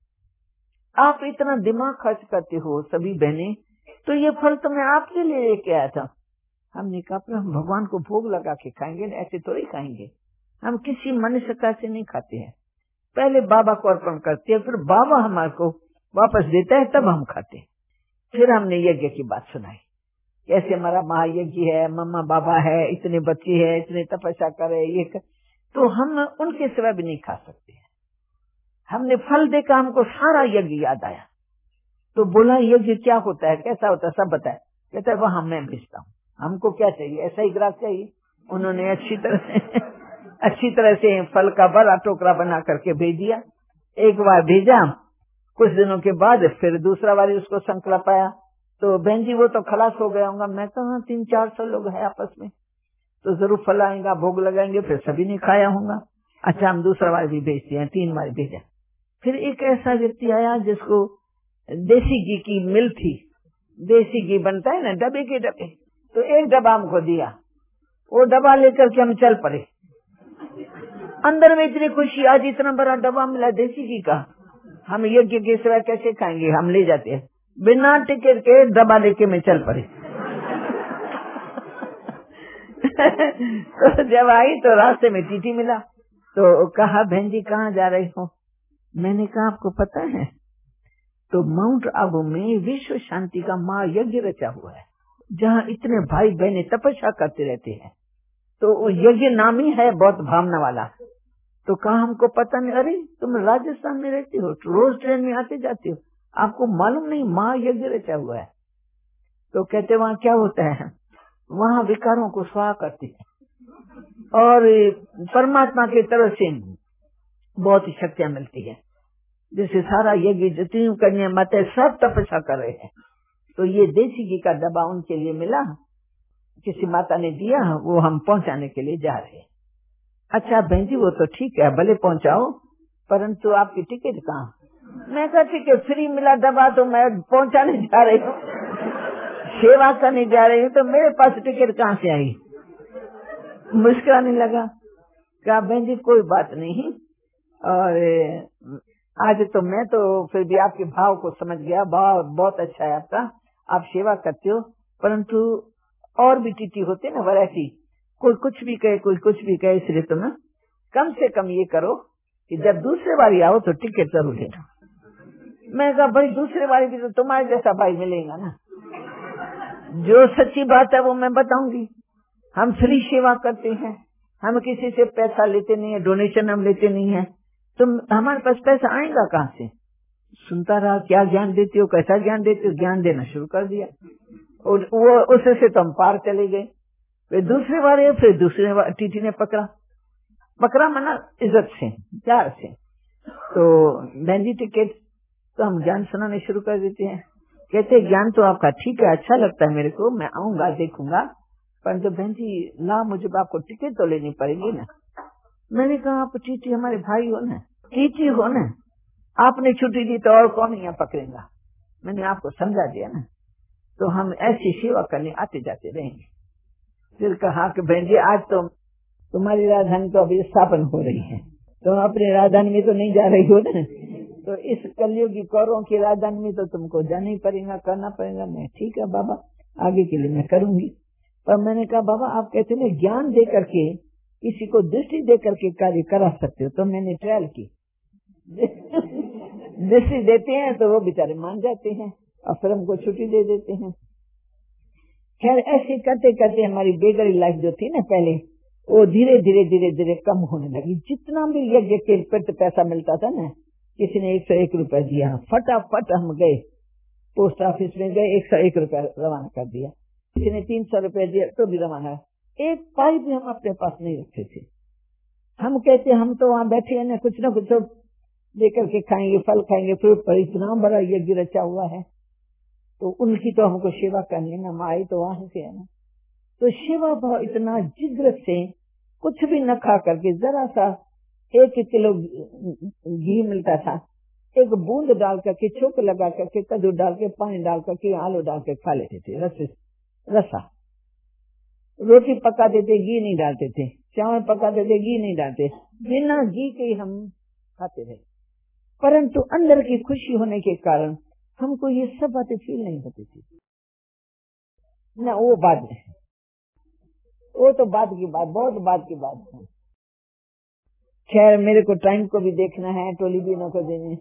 आप इतना दिमाग खर्च करते हो सभी बहनें, तो ये फल तो मैं आपके लिए लेके आया था। हमने कहा पर हम भगवान को भोग लगा के खाएंगे, ऐसे थोड़ी खाएंगे, हम किसी मनुष्य का से नहीं खाते हैं, पहले बाबा को अर्पण करते हैं, फिर बाबा हमारे को वापस देता है तब हम खाते हैं। फिर हमने यज्ञ की बात सुनाई, कैसे हमारा महायज्ञ है, मम्मा बाबा है, इतने बच्चे हैं, इतने तपस्या करे, ये कर, तो हम उनके सिवा भी नहीं खा सकते हैं। हमने फल देखा, हमको सारा यज्ञ याद आया। तो बोला यज्ञ क्या होता है, कैसा होता है, सब बताए। कहता है वहां मैं भेजता हूँ, हमको क्या चाहिए, ऐसा ही ग्राहक चाहिए। उन्होंने अच्छी तरह से अच्छी तरह से फल का बड़ा टोकरा बना करके भेज दिया। एक बार भेजा, कुछ दिनों के बाद फिर दूसरा बार उसको संकल्प आया, तो बहन जी वो तो खलास हो गया होगा। मैं कहा तीन चार सौ लोग हैं आपस में, तो जरूर फल आएगा, भोग लगाएंगे, फिर सभी ने खाया होगा। अच्छा हम दूसरा बार भी भेजते हैं, तीन बार भेजा। फिर एक ऐसा व्यक्ति आया जिसको देसी घी की मिल थी, देसी घी बनता है ना डब्बे के डब्बे, तो एक डब्बा हमको दिया, वो डब्बा लेकर के हम चल पड़े। अंदर में इतनी खुशी, आज इतना बड़ा डब्बा मिला देसी घी का, हम यज्ञ के सिवा कैसे खाएंगे, हम ले जाते हैं। बिना टिकट के डब्बा लेके मैं चल पड़े। तो जब आई तो रास्ते में टीटी मिला, तो कहा बहन जी कहाँ जा रही हो। मैंने कहा आपको पता है तो माउंट आबू में विश्व शांति का महायज्ञ रचा हुआ है, जहाँ इतने भाई बहने तपस्या करते रहते हैं, तो यज्ञ नामी है बहुत भावना वाला। तो कहा हमको पता नहीं। अरे तुम राजस्थान में रहती हो, रोज ट्रेन में आते जाते हो, आपको मालूम नहीं महायज्ञ रचा हुआ है। तो कहते वहाँ क्या होता है, वहाँ विकारों को स्वाहा करते हैं और परमात्मा की तरफ से बहुत ही शक्तियाँ मिलती है, जैसे सारा यज्ञ जितनी करने माते सब तपस्या कर रहे हैं। तो ये देसी घी का डब्बा उनके लिए मिला, किसी माता ने दिया, वो हम पहुंचाने के लिए जा रहे हैं। अच्छा बहन जी वो तो ठीक है, भले पहुंचाओ, परंतु आपकी टिकट कहाँ। मैं कहा ठीक है, फ्री मिला दवा तो मैं पहुंचाने जा रही हूँ, सेवा करने जा रही हूँ, तो मेरे पास टिकट कहाँ से आई। मुस्कुराने लगा। कहा बहन जी कोई बात नहीं, और आज तो मैं तो फिर भी आपके भाव को समझ गया, भाव बहुत अच्छा है आपका, आप सेवा करते हो, परंतु और भी टीटी होते ना वैरायटी, कोई कुछ भी कहे कोई कुछ भी कहे, इसलिए तुम कम से कम ये करो कि जब दूसरे बारी आओ तो टिकट जरूर लेना। मैं कहा भाई दूसरे बारी भी तो तुम्हारे जैसा भाई मिलेगा ना, जो सच्ची बात है वो मैं बताऊंगी। हम फ्री सेवा करते हैं, हम किसी से पैसा लेते नहीं है, डोनेशन हम लेते नहीं है, तुम हमारे पास पैसा आएगा कहाँ से। सुनता रहा, क्या ज्ञान देती हो, कैसा ज्ञान देती हो, ज्ञान देना शुरू कर दिया, और वो उससे तो हम पार चले गए। फिर दूसरी बार है, फिर दूसरी बार टीटी ने पकड़ा, पकड़ा मना इज्जत से, प्यार से, तो बहन जी टिकट, तो हम ज्ञान सुनाने शुरू कर देते हैं। कहते ज्ञान तो आपका ठीक है, अच्छा लगता है मेरे को, मैं आऊंगा देखूंगा, पर तो बहन जी ला मुझे आपको टिकट तो लेनी पड़ेगी ना। मैंने कहा आप टीटी हमारे भाई हो ना, टीटी हो ना, आपने छुट्टी दी तो और कौन यहाँ पकड़ेगा। मैंने आपको समझा दिया ना, तो हम ऐसी सेवा करने आते जाते रहेंगे। फिर कहा कि बहन जी आज तो तुम्हारी राजधानी तो अभी स्थापन हो रही है, तो अपनी राजधानी में तो नहीं जा रही हो ना, तो इस कलयुगी कौरों की राजधानी में तो तुमको जाना ही पड़ेगा, करना पड़ेगा। मैं ठीक है बाबा, आगे के लिए मैं करूंगी। पर मैंने कहा बाबा आप कहते हैं ज्ञान दे करके किसी को दृष्टि दे करके कार्य करा सकते हो, तो मैंने ट्रायल की। दृष्टि देते हैं तो वो बेचारे मान जाते हैं और फिर हमको छुट्टी दे देते हैं। खैर ऐसे करते करते हमारी बेगरी लाइफ जो थी ना पहले, वो धीरे धीरे धीरे धीरे कम होने लगी। जितना भी यज्ञ के प्रति पैसा मिलता था ना, किसी ने एक सौ एक रुपया दिया, फटाफट हम गए पोस्ट ऑफिस में गए, एक सौ एक रुपया रवाना कर दिया। किसी ने तीन सौ रुपया दिया तो भी रवाना। एक पाई भी हम अपने पास नहीं रखते थे। हम कहते हम तो वहाँ बैठे हैं ना, कुछ ना कुछ लेकर के खाएंगे, फल खाएंगे, फ्रूट, पर इतना बड़ा यज्ञ रचा हुआ है तो उनकी तो हमको सेवा करनी है ना, माई तो वहां से है ना। तो सेवा भाव इतना जिग्र से कुछ भी न खा करके, जरा सा एक किलो घी मिलता था, एक बूंद डाल करके, छोक लगा करके, कद्दू डाल के, पानी डाल करके, आलू डाल के खा लेते थे। रस रसा रोटी पका देते, घी नहीं डालते थे, चावल पका देते, घी नहीं डालते, बिना घी के हम खाते रहे। परंतु अंदर की खुशी होने के कारण हमको ये सब बातें फील नहीं होती थी ना। वो बात है, वो तो बात की बात, बहुत बात की बात है। खैर मेरे को टाइम को भी देखना है, टोली भी न को देने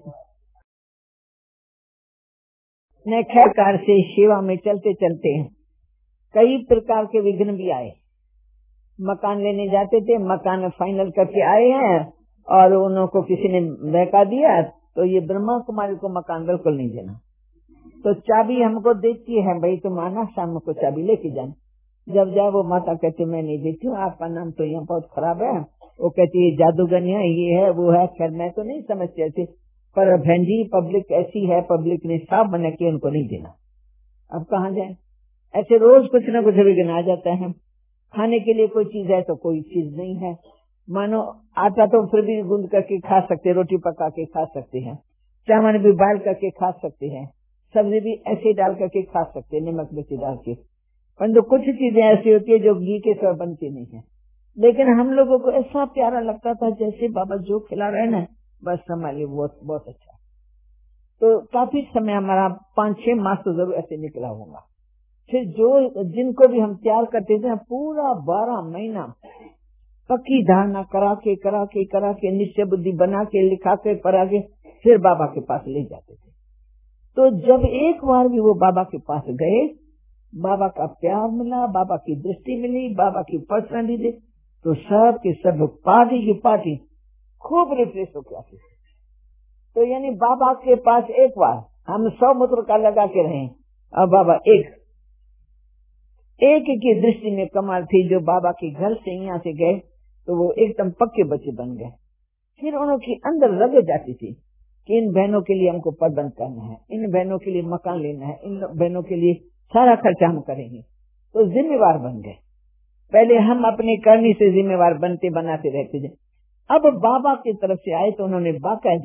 न। खैर कार से सेवा में चलते चलते कई प्रकार के विघ्न भी आए। मकान लेने जाते थे, मकान फाइनल करके आए हैं और उनको किसी ने बहका दिया, तो ये ब्रह्मा कुमारी को मकान बिल्कुल नहीं देना, तो चाबी हमको देती है, भाई तुम आना शाम को चाबी लेके जाना। जब जाए वो माता कहती मैं नहीं देती हूँ, आपका नाम तो यहाँ बहुत खराब है। वो कहती है जादूगनी है, ये है वो है। खैर मैं तो नहीं समझती थी, पर बहन जी पब्लिक ऐसी है, पब्लिक ने साफ बना के उनको नहीं देना। अब कहाँ जाए, ऐसे रोज कुछ न कुछ विघ्न आ जाता है। खाने के लिए कोई चीज है तो कोई चीज नहीं है। मानो आटा तो फिर भी गूंद करके खा सकते, रोटी पका के खा सकते हैं, चावल भी बाल करके खा सकते हैं, सब्जी भी ऐसे डाल करके खा सकते हैं, नमक मिर्ची डाल के। परंतु कुछ चीजें ऐसी होती है जो घी के साथ बनती नहीं है। लेकिन हम लोगों को ऐसा प्यारा लगता था, जैसे बाबा जो खिला रहे ना, बस हमारे लिए बहुत बहुत अच्छा। तो काफी समय हमारा पाँच छह मास तो जरूर ऐसे निकला होगा। फिर जो जिनको भी हम तैयार करते थे, पूरा बारह महीना पक्की धारणा करा के करा के करा के निश्चय बुद्धि बना के लिखा के पढ़ा के फिर बाबा के पास ले जाते थे। तो जब एक बार भी वो बाबा के पास गए, बाबा का प्यार मिला, बाबा की दृष्टि मिली, बाबा की पर्सनैलिटी, तो सब के सब पार्टी की पार्टी खूब रिफ्रेश हो गया। तो यानी बाबा के पास एक बार हम सौ मूत्र का लगा के रहे, और बाबा एक एक की दृष्टि में कमाल थी। जो बाबा के घर से यहाँ से गए तो वो एकदम पक्के बच्चे बन गए। फिर उनकी अंदर लगे जाती थी कि इन बहनों के लिए हमको प्रबंध करना है, इन बहनों के लिए मकान लेना है, इन बहनों के लिए सारा खर्चा हम करेंगे। तो जिम्मेवार बन गए। पहले हम अपनी करनी से जिम्मेवार बनते बनाते रहते थे। अब बाबा की तरफ से आए तो उन्होंने बाकायदे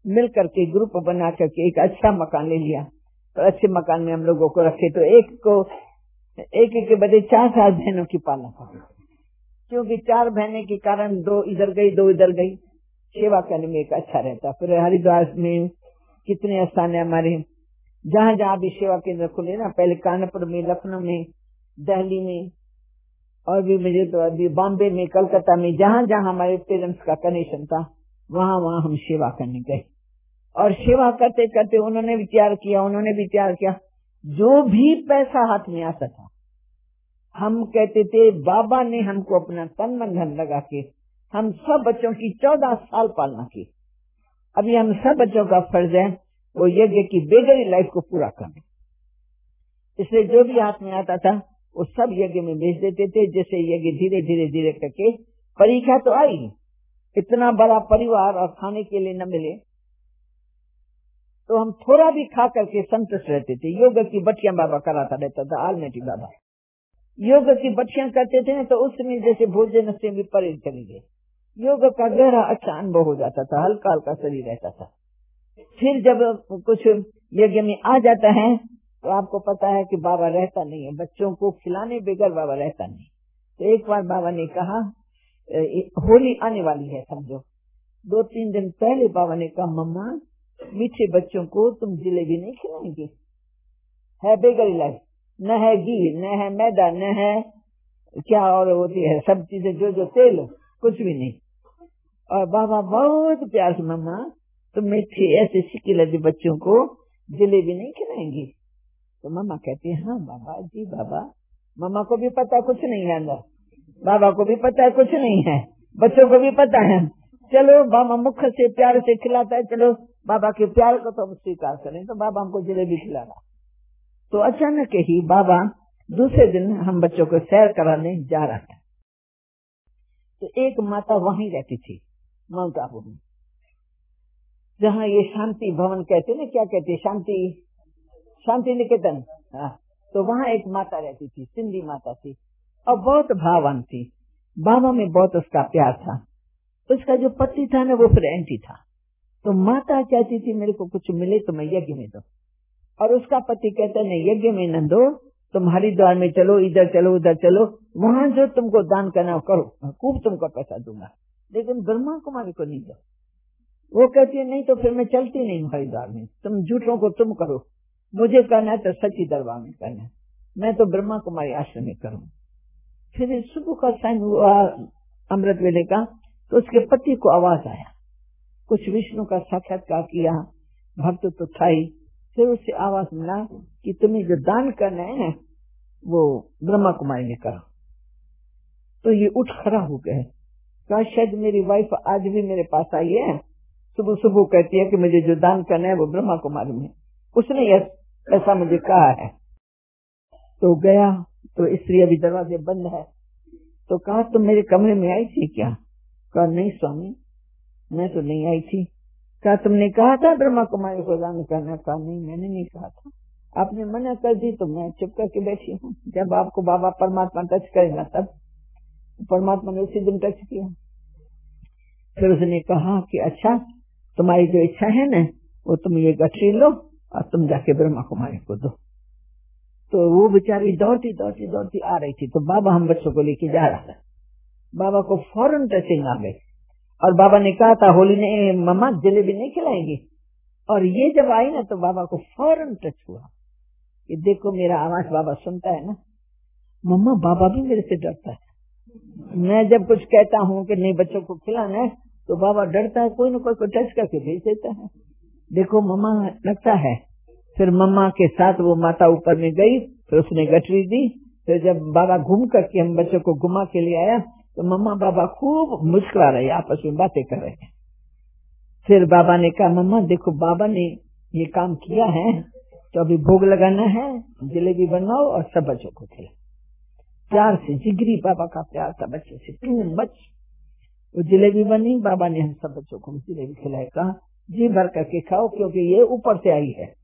मिल करके ग्रुप बना करके एक अच्छा मकान ले लिया। और अच्छे मकान में हम लोगों को रखे तो एक को एक एक के बदले चार चार बहनों की पालना कर, क्योंकि चार बहनें के कारण दो इधर गई दो इधर गई, सेवा करने में एक अच्छा रहता। फिर हरिद्वार में कितने स्थान है हमारे, जहाँ जहाँ भी सेवा केंद्र खुले ना, पहले कानपुर में, लखनऊ में, दिल्ली में, और भी मुझे तो अभी बॉम्बे में, कलकत्ता में, जहाँ जहाँ हमारे पेरेंट्स का कनेक्शन था वहाँ वहाँ हम सेवा करने गए। और सेवा करते करते उन्होंने भी तैयार किया, उन्होंने भी तैयार किया। जो भी पैसा हाथ में आता था हम कहते थे बाबा ने हमको अपना तन मन धन लगा के हम सब बच्चों की चौदह साल पालना की। अभी हम सब बच्चों का फर्ज है वो यज्ञ की बेगरी लाइफ को पूरा करना। इसलिए जो भी हाथ में आता था वो सब यज्ञ में भेज देते थे। जैसे यज्ञ धीरे धीरे धीरे करके, परीक्षा तो आई, इतना बड़ा परिवार और खाने के लिए न मिले तो हम थोड़ा भी खा करके संतुष्ट रहते थे। योग की बटियां बाबा कराता रहता था, आलमेटी बाबा योग की बटियां करते थे तो उसमें जैसे भोजन से भी परे चले गए। योग का गहरा अच्छा अनुभव हो जाता था, हल्का हल्का शरीर रहता था। फिर जब कुछ यज्ञ में आ जाता है तो आपको पता है कि बाबा रहता नहीं है, बच्चों को खिलाने बगैर बाबा रहता नहीं। तो एक बार बाबा ने कहा होली आने वाली है समझो, दो तीन दिन पहले बाबा ने कहा मम्मा मीठे बच्चों को तुम जिलेबी नहीं खिलाएंगे, है बेगरी लाइफ, न है घी न है मैदा न है क्या और होती है सब चीजें, जो जो तेल कुछ भी नहीं। और बाबा बहुत प्यार से मम्मा तुम मीठे ऐसे सिक्के लगे बच्चों को जिलेबी नहीं खिलाएंगी। तो मम्मा कहती है हाँ बाबा जी बाबा। मम्मा को भी पता कुछ नहीं है अंदर, बाबा को भी पता है कुछ नहीं है, बच्चों को भी पता है। चलो बाबा मुख से प्यार से खिलाता है, चलो बाबा के प्यार को तो हम स्वीकार करें। तो बाबा हमको जिलेबी खिलाना। तो अचानक ही बाबा दूसरे दिन हम बच्चों को सैर कराने जा रहा था। तो एक माता वहीं रहती थी माउंट आबू में, जहाँ ये शांति भवन कहते ना, क्या कहते शांति शांति निकेतन, हाँ। तो वहाँ एक माता रहती थी, सिंधी माता थी और बहुत भाववान थी। बाबा में बहुत उसका प्यार था। उसका जो पति था ना वो फिर एंटी था। तो माता चाहती थी मेरे को कुछ मिले तो मैं यज्ञ में दो, और उसका पति कहता नहीं यज्ञ में न दो, तुम हरिद्वार में चलो, इधर चलो उधर चलो, वहाँ जो तुमको दान करना करो, खूब तुमको पैसा दूंगा, लेकिन ब्रह्मा कुमारी को नहीं दो। वो कहती है नहीं तो फिर मैं चलती नहीं हूँ हरिद्वार में, तुम झूठों को तुम करो, मुझे करना है तो सच्ची दरबार में करना है, मैं तो ब्रह्मा कुमारी आश्रम में करूँ। फिर सुबह का टाइम हुआ अमृत वेले का, तो उसके पति को आवाज आया, कुछ विष्णु का साक्षात्कार किया, भक्त तो था ही। फिर उससे आवाज मिला कि तुम्हें जो दान करना है वो ब्रह्मा कुमारी में करो। तो ये उठ खड़ा हो गए, कहा शायद मेरी वाइफ आज भी मेरे पास आई है, सुबह सुबह कहती है कि मुझे जो दान करना है वो ब्रह्मा कुमारी में, उसने ऐसा मुझे कहा है। तो गया तो स्त्री अभी दरवाजे बंद है। तो कहा तुम मेरे कमरे में आई थी क्या? कहा नहीं स्वामी मैं तो नहीं आई थी। कहा तुमने कहा था ब्रह्मा कुमारी को दान करना? कहा नहीं मैंने नहीं कहा था, आपने मना कर दी तो मैं चुप करके बैठी हूँ। जब आपको बाबा परमात्मा टच करेगा तब, परमात्मा ने उसी दिन टच किया। फिर उसने कहा कि अच्छा तुम्हारी जो इच्छा है ना वो तुम ये गठरी लो और तुम जाके ब्रह्मा कुमारी को दो। तो वो बेचारी दौड़ती दौड़ती दौड़ती आ रही थी। तो बाबा हम बच्चों को लेके जा रहा था, बाबा को फौरन टचिंग आ गई। और बाबा ने कहा था होली ने मम्मा जलेबी नहीं खिलाएंगी, और ये जब आई ना तो बाबा को फौरन टच हुआ कि देखो मेरा आवाज बाबा सुनता है ना। मम्मा बाबा भी मेरे से डरता है, मैं जब कुछ कहता हूँ कि नहीं बच्चों को खिलाना है तो बाबा डरता है, कोई न कोई को टच करके भेज देता है। देखो मम्मा लगता है। फिर मम्मा के साथ वो माता ऊपर में गई, फिर उसने गठरी दी। फिर जब बाबा घूम करके हम बच्चों को घुमा के ले आया तो मम्मा बाबा खूब मुस्कुरा रहे, आपस में बातें कर रहे हैं। फिर बाबा ने कहा मम्मा देखो बाबा ने ये काम किया है तो अभी भोग लगाना है, जलेबी बनाओ और सब बच्चों को खिला। प्यार से जिगरी बाबा का प्यार था बच्चे से, तुम बच। वो जलेबी बनी, बाबा ने हम सब बच्चों को जलेबी खिलाई। कहा जी भर करके खाओ क्योंकि ये ऊपर से आई है।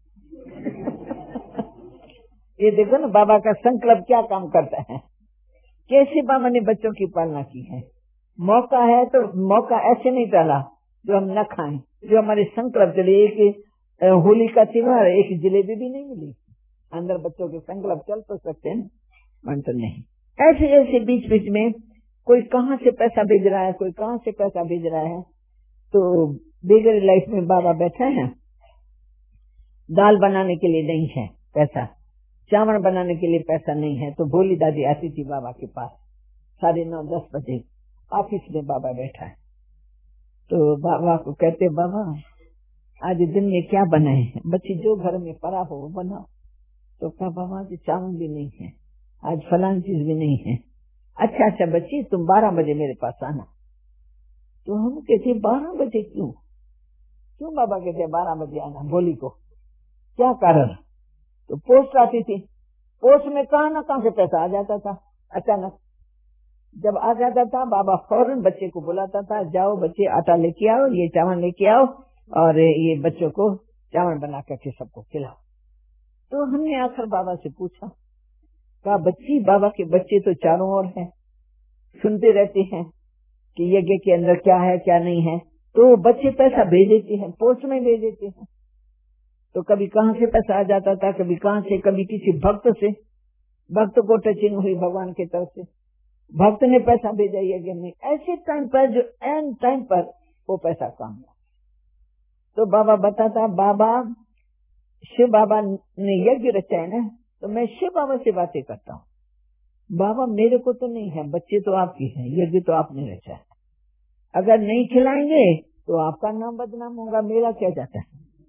ये देखो ना बाबा का संकल्प क्या काम करता है, कैसे बाबा ने बच्चों की पालना की है। मौका है तो मौका ऐसे नहीं डाला जो हम न खाएं, जो हमारे संकल्प चले। एक होली का त्योहार, एक जलेबी भी नहीं मिली। अंदर बच्चों के संकल्प चल तो सकते हैं, मंत्र नहीं। ऐसे ऐसे बीच बीच में कोई कहाँ से पैसा भेज रहा है, कोई कहाँ से पैसा भेज रहा है। तो बेगरी लाइफ में बाबा बैठे हैं, दाल बनाने के लिए नहीं है पैसा, चावल बनाने के लिए पैसा नहीं है। तो भोली दादी आती थी बाबा के पास साढ़े नौ दस बजे, ऑफिस में बाबा बैठा है। तो बाबा को कहते, बाबा आज दिन में क्या बनाए हैं? बच्ची जो घर में पड़ा हो वो बनाओ। तो कहा, बाबा आज चावल भी नहीं है, आज फलान चीज भी नहीं है। अच्छा अच्छा बच्ची, तुम बारह बजे मेरे पास आना। तो हम कहते बारह बजे क्यों क्यों बाबा कहते बारह बजे आना भोली को, क्या कारण? तो पोस्ट आती थी, पोस्ट में कहाँ न कहाँ से पैसा आ जाता था अचानक। जब आ जाता था बाबा फौरन बच्चे को बुलाता था, जाओ बच्चे आटा लेके आओ, ये चावल लेके आओ और ये बच्चों को चावल बना करके सबको खिलाओ। तो हमने आकर बाबा से पूछा, कहा बच्ची बाबा के बच्चे तो चारों ओर हैं, सुनते रहते हैं कि यज्ञ के अंदर क्या है क्या नहीं है। तो बच्चे पैसा भेज देते हैं, पोस्ट में भेज देते हैं। तो कभी कहाँ से पैसा आ जाता था, कभी कहाँ से, कभी किसी भक्त से, भक्त को टचिंग हुई भगवान की तरफ से, भक्त ने पैसा भेजा यज्ञ में। ऐसे टाइम पर जो एंड टाइम पर वो पैसा काम हुआ। तो बाबा बताता, बाबा शिव बाबा ने यज्ञ रचा है ना, तो मैं शिव बाबा से बातें करता हूँ। बाबा मेरे को तो नहीं है, बच्चे तो आपके हैं, यज्ञ तो आपने रचा है। अगर नहीं खिलाएंगे तो आपका नाम बदनाम होगा, मेरा क्या जाता है।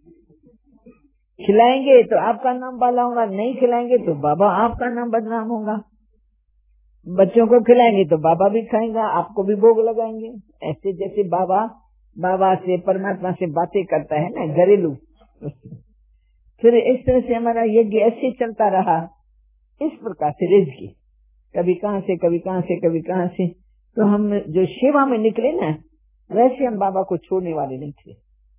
खिलाएंगे तो आपका नाम बाला होगा, नहीं खिलाएंगे तो बाबा आपका नाम बदनाम होगा। बच्चों को खिलाएंगे तो बाबा भी खाएंगा, आपको भी भोग लगाएंगे। ऐसे जैसे बाबा बाबा से परमात्मा से बातें करता है ना घरेलू, फिर इस तरह से हमारा यज्ञ ऐसे चलता रहा। इस प्रकार से रिज़्क़ की कभी कहाँ से कभी कहाँ से कभी कहाँ से। तो हम जो सेवा में निकले ना, वैसे हम बाबा को छोड़ने वाले नहीं थे।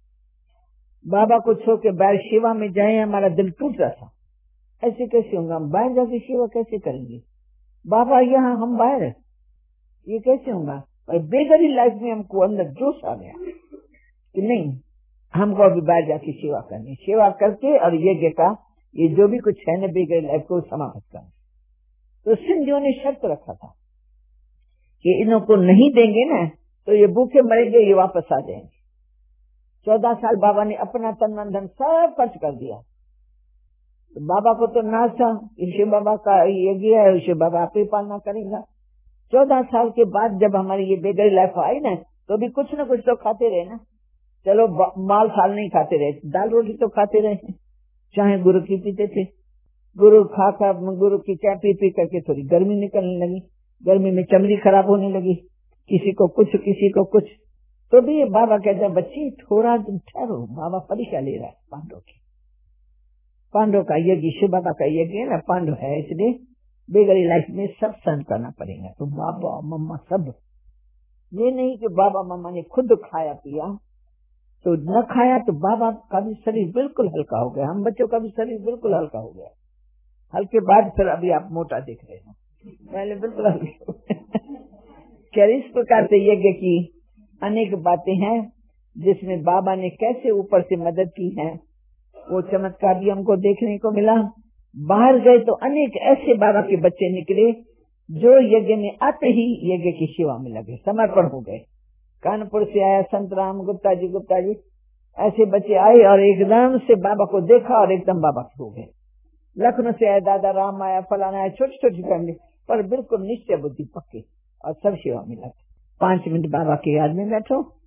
बाबा को छोड़ के बाहर सेवा में जाए, हमारा दिल टूट रहा था। ऐसे कैसे होगा, हम बाहर जाके सेवा कैसे करेंगे? बाबा यहाँ, हम बाहर, ये कैसे होगा? और बेगरी लाइफ में हमको अंदर जोश आ गया कि नहीं, हमको अभी बाहर जाके सेवा करनी, सेवा करके और यज्ञ का ये जो भी कुछ है ना बेगरी लाइफ को समाप्त करना। तो सिंधियों ने शर्त रखा था कि इन्हों को नहीं देंगे ना तो ये भूखे मरेंगे, ये वापस आ जाएंगे। चौदह साल बाबा ने अपना तन मन धन सब खर्च कर दिया। तो बाबा को तो नाज था, शिव बाबा का यज्ञ है, शिव बाबा आप ही पालना करेगा। चौदह साल के बाद जब हमारी ये बेगरी लाइफ आई ना, तो भी कुछ न कुछ तो खाते रहे ना। चलो माल साल नहीं खाते रहे, दाल रोटी तो खाते रहे, चाहे गुरु की पीते थे। गुरु खा खा गुरु की क्या पी पी करके थोड़ी गर्मी निकलने लगी, गर्मी में चमड़ी खराब होने लगी, किसी को कुछ किसी को कुछ। तो भी ये बाबा कहते हैं बच्ची थोड़ा दिन ठहरो, बाबा परीक्षा ले रहा है पांडव की। पांडव का यज्ञ, शिव बाबा का यज्ञ है ना, पांडव है, इसलिए बेगरी लाइफ में सब सहन करना पड़ेगा। तो बाबा मम्मा सब, ये नहीं कि बाबा मम्मा ने खुद खाया पिया तो न खाया तो बाबा का भी शरीर बिल्कुल हल्का हो गया, हम बच्चों का भी शरीर बिल्कुल हल्का हो गया। हल्के बाद फिर अभी आप मोटा दिख रहे हैं, पहले बिल्कुल हल्के। क्या इस प्रकार से यज्ञ की अनेक बातें हैं जिसमें बाबा ने कैसे ऊपर से मदद की है, वो चमत्कार भी हमको देखने को मिला। बाहर गए तो अनेक ऐसे बाबा के बच्चे निकले जो यज्ञ में आते ही यज्ञ की सेवा में लगे, समर्पण हो गए। कानपुर से आया संत राम गुप्ता जी गुप्ता जी ऐसे बच्चे आए और एकदम से बाबा को देखा और एकदम बाबा हो गए। लखनऊ से आया दादा राम आया, फलाना आया, छोटी छोटी फैमिली पर बिल्कुल निश्चय बुद्धि पक्की और सब सेवा में लगे। पांच मिनट बाबा के याद में बैठो,